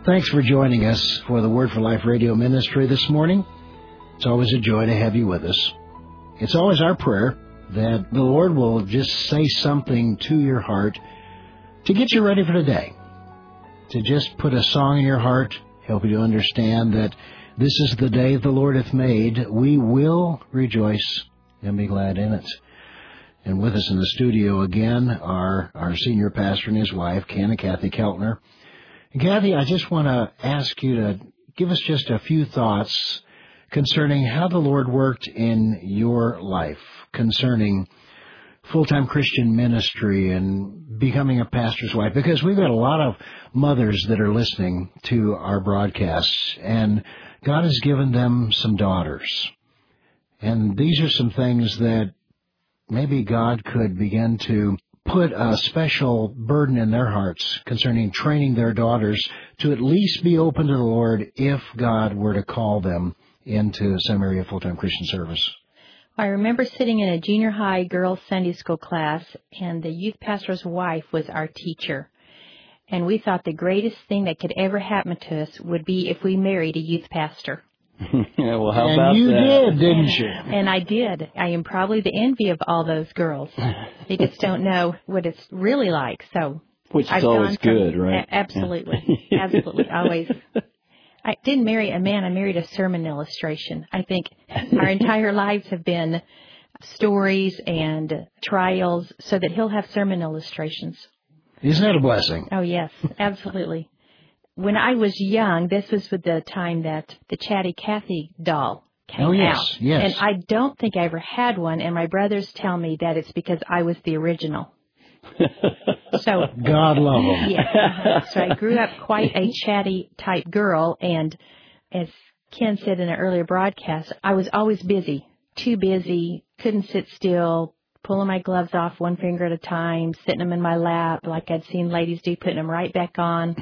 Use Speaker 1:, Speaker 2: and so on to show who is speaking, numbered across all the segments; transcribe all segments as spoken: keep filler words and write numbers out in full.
Speaker 1: Thanks for joining us for the Word for Life radio ministry this morning. It's always a joy to have you with us. It's always our prayer that the Lord will just say something to your heart to get you ready for the day, to just put a song in your heart, help you to understand that this is the day the Lord hath made. We will rejoice and be glad in it. And with us in the studio again are our senior pastor and his wife, Ken and Kathy Keltner. And Kathy, I just want to ask you to give us just a few thoughts concerning how the Lord worked in your life, concerning full-time Christian ministry and becoming a pastor's wife, because we've got a lot of mothers that are listening to our broadcasts, and God has given them some daughters. And these are some things that maybe God could begin to put a special burden in their hearts concerning training their daughters to at least be open to the Lord if God were to call them into some area of full-time Christian service.
Speaker 2: I remember sitting in a junior high girls' Sunday school class, and the youth pastor's wife was our teacher. And we thought the greatest thing that could ever happen to us would be if we married a youth pastor.
Speaker 3: Yeah, well, how
Speaker 1: and
Speaker 3: about
Speaker 1: you
Speaker 3: that?
Speaker 1: did, didn't you?
Speaker 2: And I did. I am probably the envy of all those girls. They just don't know what it's really like. So,
Speaker 3: which is
Speaker 2: I've
Speaker 3: always
Speaker 2: from,
Speaker 3: good, right?
Speaker 2: A- absolutely, yeah. Absolutely, always. I didn't marry a man. I married a sermon illustration. I think our entire lives have been stories and trials, so that he'll have sermon illustrations.
Speaker 1: Isn't that a blessing?
Speaker 2: Oh yes, absolutely. When I was young, this was with the time that the Chatty Cathy doll came
Speaker 1: oh, yes,
Speaker 2: out.
Speaker 1: Yes.
Speaker 2: And I don't think I ever had one, and my brothers tell me that it's because I was the original. So
Speaker 1: God love them.
Speaker 2: Yeah. So I grew up quite a chatty type girl, and as Ken said in an earlier broadcast, I was always busy, too busy, couldn't sit still, pulling my gloves off one finger at a time, sitting them in my lap like I'd seen ladies do, putting them right back on.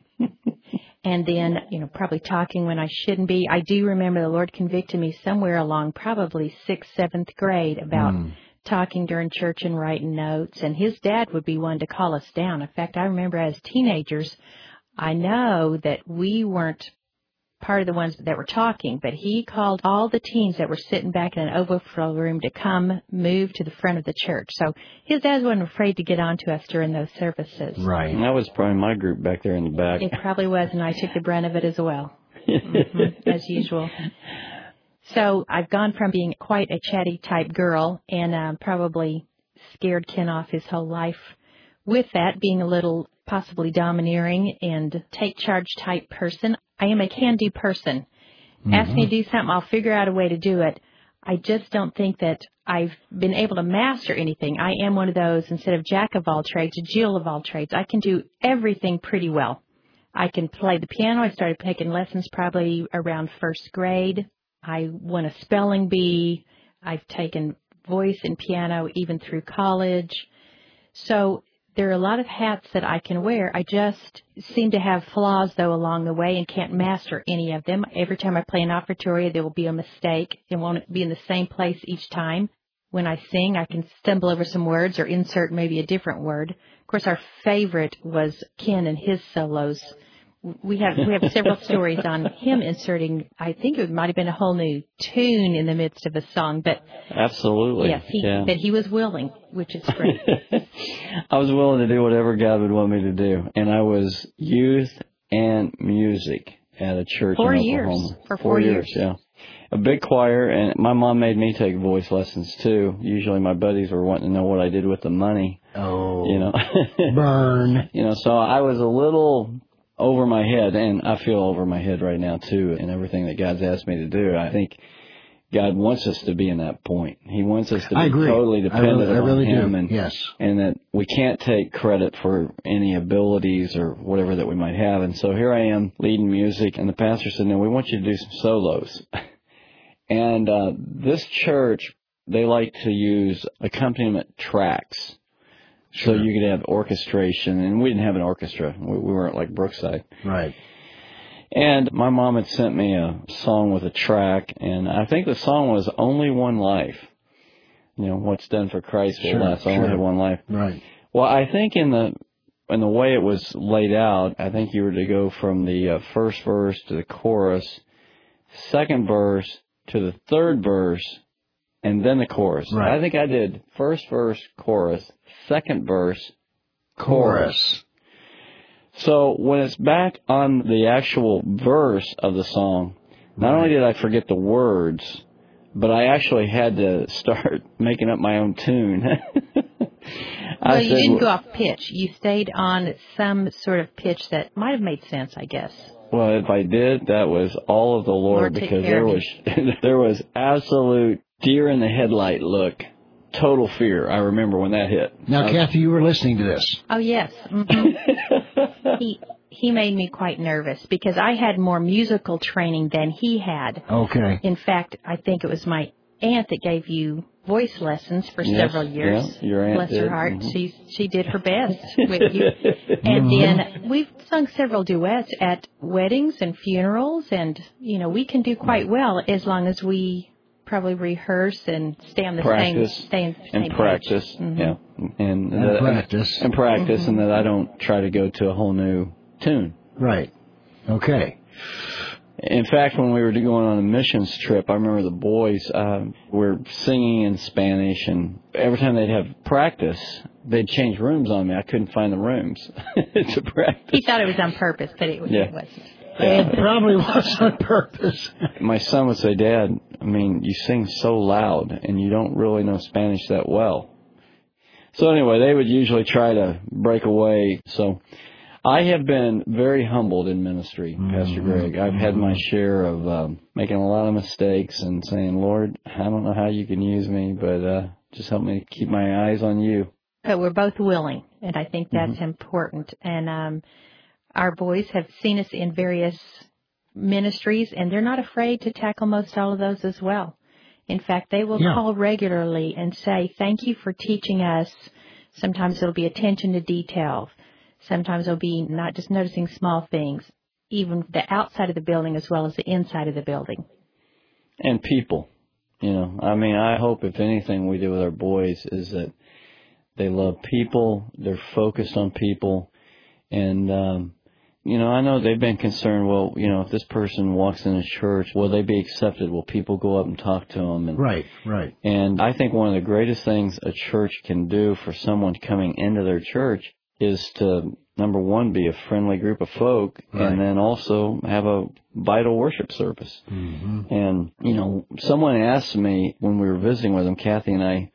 Speaker 2: And then, you know, probably talking when I shouldn't be. I do remember the Lord convicted me somewhere along probably sixth, seventh grade about mm. talking during church and writing notes. And his dad would be one to call us down. In fact, I remember as teenagers, I know that we weren't part of the ones that were talking, but he called all the teens that were sitting back in an overflow room to come move to the front of the church. So his dad wasn't afraid to get on to us during those services.
Speaker 1: Right.
Speaker 3: And that was probably my group back there in the back.
Speaker 2: It probably was, and I took the brunt of it as well, mm-hmm, as usual. So I've gone from being quite a chatty type girl and um, probably scared Ken off his whole life with that, being a little possibly domineering and take charge type person. I am a can-do person. Mm-hmm. Ask me to do something, I'll figure out a way to do it. I just don't think that I've been able to master anything. I am one of those, instead of jack of all trades, a Jill of all trades. I can do everything pretty well. I can play the piano. I started taking lessons probably around first grade. I won a spelling bee. I've taken voice and piano even through college. So there are a lot of hats that I can wear. I just seem to have flaws, though, along the way and can't master any of them. Every time I play an offertory, there will be a mistake. It won't be in the same place each time. When I sing, I can stumble over some words or insert maybe a different word. Of course, our favorite was Ken and his solos. We have we have several stories on him inserting, I think it might have been a whole new tune in the midst of a song. But
Speaker 3: absolutely.
Speaker 2: Yes, he,
Speaker 3: yeah.
Speaker 2: But he was willing, which is great.
Speaker 3: I was willing to do whatever God would want me to do. And I was youth and music at a church
Speaker 2: four
Speaker 3: in
Speaker 2: years.
Speaker 3: Oklahoma.
Speaker 2: For four,
Speaker 3: four
Speaker 2: years.
Speaker 3: years, yeah. A big choir, and my mom made me take voice lessons, too. Usually my buddies were wanting to know what I did with the money.
Speaker 1: Oh,
Speaker 3: you know,
Speaker 1: burn.
Speaker 3: You know, so I was a little over my head, and I feel over my head right now, too, in everything that God's asked me to do. I think God wants us to be in that point. He wants us to be totally dependent
Speaker 1: I really, I really
Speaker 3: on Him,
Speaker 1: do.
Speaker 3: and
Speaker 1: yes.
Speaker 3: and that we can't take credit for any abilities or whatever that we might have. And so here I am leading music, and the pastor said, "No, we want you to do some solos." And uh, this church, they like to use accompaniment tracks. Sure. So you could have orchestration, and we didn't have an orchestra. We, we weren't like Brookside.
Speaker 1: Right.
Speaker 3: And my mom had sent me a song with a track, and I think the song was Only One Life. You know, what's done for Christ will
Speaker 1: sure,
Speaker 3: last. I
Speaker 1: sure.
Speaker 3: only have one life.
Speaker 1: Right.
Speaker 3: Well, I think in the And the way it was laid out, I think you were to go from the uh, first verse to the chorus, second verse to the third verse, and then the chorus.
Speaker 1: Right.
Speaker 3: I think I did first verse, chorus, second verse, chorus. chorus. So when it's back on the actual verse of the song, not right. only did I forget the words, but I actually had to start making up my own tune.
Speaker 2: Well, you didn't go off pitch. You stayed on some sort of pitch that might have made sense, I guess.
Speaker 3: Well, if I did, that was all of the Lord,
Speaker 2: Lord
Speaker 3: because there was there was absolute deer in the headlight look, total fear. I remember when that hit.
Speaker 1: Now,
Speaker 3: was,
Speaker 1: Kathy, you were listening to this.
Speaker 2: Oh, yes. Mm-hmm. he he made me quite nervous because I had more musical training than he had.
Speaker 1: Okay.
Speaker 2: In fact, I think it was my aunt that gave you voice lessons for
Speaker 3: yes,
Speaker 2: several years.
Speaker 3: Yeah, your aunt
Speaker 2: Bless
Speaker 3: did.
Speaker 2: her heart.
Speaker 3: Mm-hmm.
Speaker 2: She she did her best with you. And then we've sung several duets at weddings and funerals, and, you know, we can do quite well as long as we probably rehearse and stay on the
Speaker 3: practice,
Speaker 2: same, stay on the same
Speaker 3: and practice,
Speaker 2: mm-hmm.
Speaker 3: yeah, and,
Speaker 1: and
Speaker 3: that,
Speaker 1: practice,
Speaker 3: and practice,
Speaker 2: mm-hmm.
Speaker 3: and that I don't try to go to a whole new tune.
Speaker 1: Right. Okay.
Speaker 3: In fact, when we were going on a missions trip, I remember the boys uh, were singing in Spanish, and every time they'd have practice, they'd change rooms on me. I couldn't find the rooms to practice.
Speaker 2: He thought it was on purpose, but it,
Speaker 3: yeah.
Speaker 2: it wasn't.
Speaker 3: Yeah.
Speaker 1: It probably was on purpose.
Speaker 3: My son would say, Dad, I mean, you sing so loud, and you don't really know Spanish that well. So anyway, they would usually try to break away. So I have been very humbled in ministry, mm-hmm. Pastor Greg. I've had my share of um, making a lot of mistakes and saying, Lord, I don't know how you can use me, but uh, just help me keep my eyes on you.
Speaker 2: But we're both willing, and I think that's
Speaker 3: mm-hmm.
Speaker 2: important. And um, our boys have seen us in various ministries, and they're not afraid to tackle most all of those as well. In fact, they will
Speaker 1: yeah.
Speaker 2: call regularly and say, thank you for teaching us. Sometimes it'll be attention to detail. Sometimes it'll be not just noticing small things, even the outside of the building as well as the inside of the building.
Speaker 3: And people, you know, I mean, I hope if anything we do with our boys is that they love people, they're focused on people, and, um, you know, I know they've been concerned, well, you know, if this person walks in a church, will they be accepted? Will people go up and talk to them? And,
Speaker 1: right, right.
Speaker 3: And I think one of the greatest things a church can do for someone coming into their church is to, number one, be a friendly group of folk, right. and then also have a vital worship service.
Speaker 1: Mm-hmm.
Speaker 3: And, you know, someone asked me when we were visiting with them, Kathy and I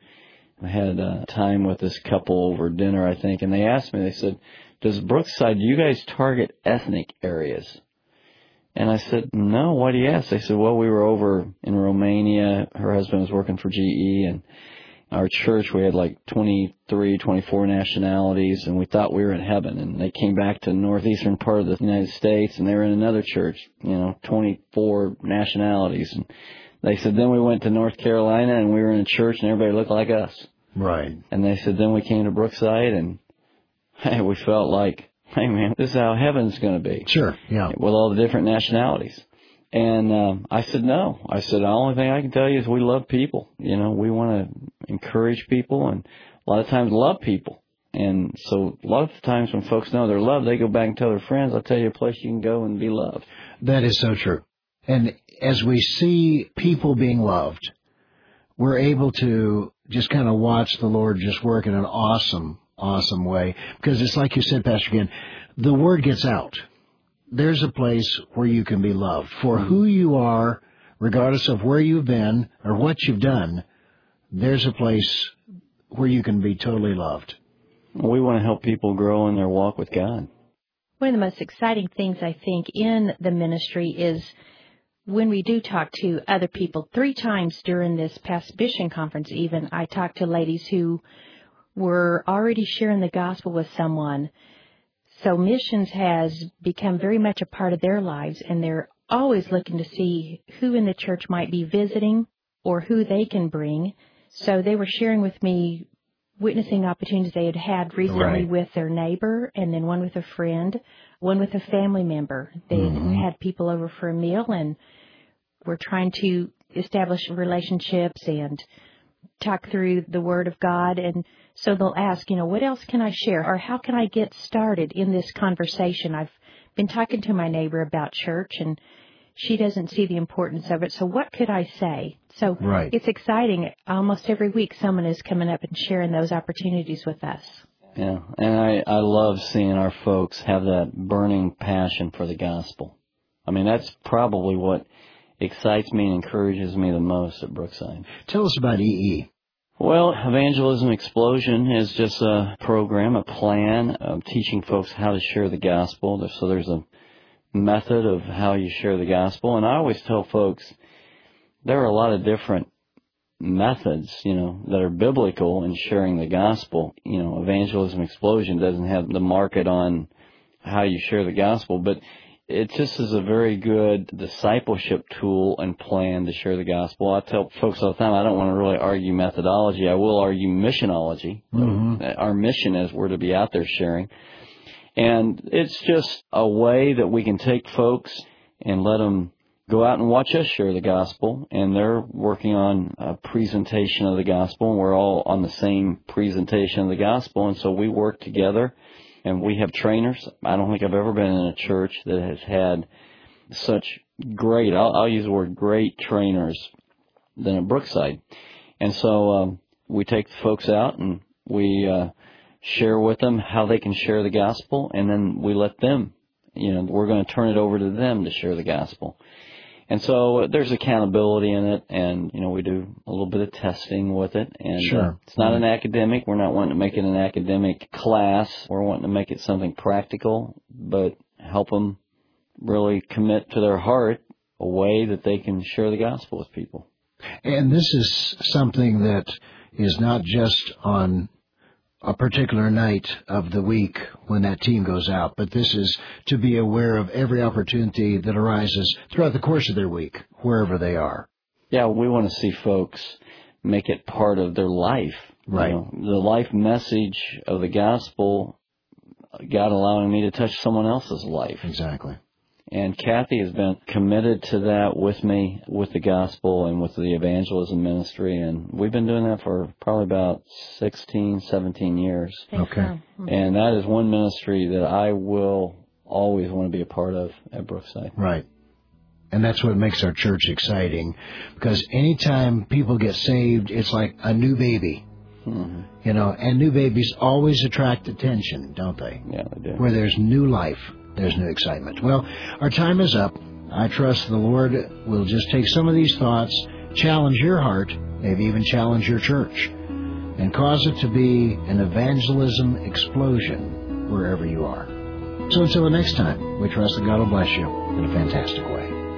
Speaker 3: had uh, time with this couple over dinner, I think, and they asked me, they said, does Brookside, do you guys target ethnic areas? And I said, no, why do you ask? They said, well, we were over in Romania. Her husband was working for G E, and our church, we had like twenty-three, twenty-four nationalities, and we thought we were in heaven. And they came back to the northeastern part of the United States, and they were in another church, you know, twenty-four nationalities. And they said, then we went to North Carolina, and we were in a church, and everybody looked like us.
Speaker 1: Right.
Speaker 3: And they said, then we came to Brookside, and hey, we felt like, hey, man, this is how heaven's going to be.
Speaker 1: Sure, yeah.
Speaker 3: With all the different nationalities. And um, I said, no. I said, the only thing I can tell you is we love people. You know, we want to encourage people and a lot of times love people. And so a lot of the times when folks know they're loved, they go back and tell their friends, I'll tell you a place you can go and be loved.
Speaker 1: That is so true. And as we see people being loved, we're able to just kind of watch the Lord just work in an awesome awesome way, because it's like you said, Pastor again, the word gets out. There's a place where you can be loved for mm-hmm. who you are, regardless of where you've been or what you've done. There's a place where you can be totally loved.
Speaker 3: We want to help people grow in their walk with God.
Speaker 2: One of the most exciting things, I think, in the ministry is when we do talk to other people. Three times during this past mission conference even, I talked to ladies who were already sharing the gospel with someone. So missions has become very much a part of their lives, and they're always looking to see who in the church might be visiting or who they can bring. So they were sharing with me witnessing opportunities they had had recently
Speaker 1: right.
Speaker 2: with their neighbor, and then one with a friend, one with a family member. They
Speaker 1: mm-hmm.
Speaker 2: had people over for a meal, and were trying to establish relationships and talk through the Word of God, and so they'll ask, you know, what else can I share, or how can I get started in this conversation? I've been talking to my neighbor about church, and she doesn't see the importance of it, so what could I say? So
Speaker 1: right.
Speaker 2: It's exciting. Almost every week someone is coming up and sharing those opportunities with us.
Speaker 3: Yeah, and I, I love seeing our folks have that burning passion for the gospel. I mean, that's probably what excites me and encourages me the most at Brookside.
Speaker 1: Tell us about E E.
Speaker 3: Well, Evangelism Explosion is just a program, a plan of teaching folks how to share the gospel. So there's a method of how you share the gospel. And I always tell folks there are a lot of different methods, you know, that are biblical in sharing the gospel. You know, Evangelism Explosion doesn't have the market on how you share the gospel, but it just is a very good discipleship tool and plan to share the gospel. I tell folks all the time, I don't want to really argue methodology. I will argue missionology. Mm-hmm. Our mission is we're to be out there sharing. And it's just a way that we can take folks and let them go out and watch us share the gospel. And they're working on a presentation of the gospel, and we're all on the same presentation of the gospel. And so we work together. And we have trainers. I don't think I've ever been in a church that has had such great, I'll, I'll use the word great trainers than at Brookside. And so um, we take the folks out and we uh, share with them how they can share the gospel, and then we let them, you know, we're going to turn it over to them to share the gospel. And so there's accountability in it, and, you know, we do a little bit of testing with it. And
Speaker 1: sure.
Speaker 3: uh, it's not an academic. We're not wanting to make it an academic class. We're wanting to make it something practical, but help them really commit to their heart a way that they can share the gospel with people.
Speaker 1: And this is something that is not just on a particular night of the week when that team goes out, but this is to be aware of every opportunity that arises throughout the course of their week, wherever they are.
Speaker 3: Yeah, we want to see folks make it part of their life.
Speaker 1: Right.
Speaker 3: You know, the life message of the gospel, God allowing me to touch someone else's life.
Speaker 1: Exactly.
Speaker 3: And Kathy has been committed to that with me, with the gospel and with the evangelism ministry. And we've been doing that for probably about sixteen, seventeen years.
Speaker 1: Okay.
Speaker 2: So.
Speaker 3: And that is one ministry that I will always want to be a part of at Brookside.
Speaker 1: Right. And that's what makes our church exciting, because anytime people get saved, it's like a new baby. Mm-hmm. You know, and new babies always attract attention, don't they?
Speaker 3: Yeah, they do.
Speaker 1: Where there's new life, there's new excitement. Well, our time is up. I trust the Lord will just take some of these thoughts, challenge your heart, maybe even challenge your church, and cause it to be an evangelism explosion wherever you are. So until the next time, we trust that God will bless you in a fantastic way.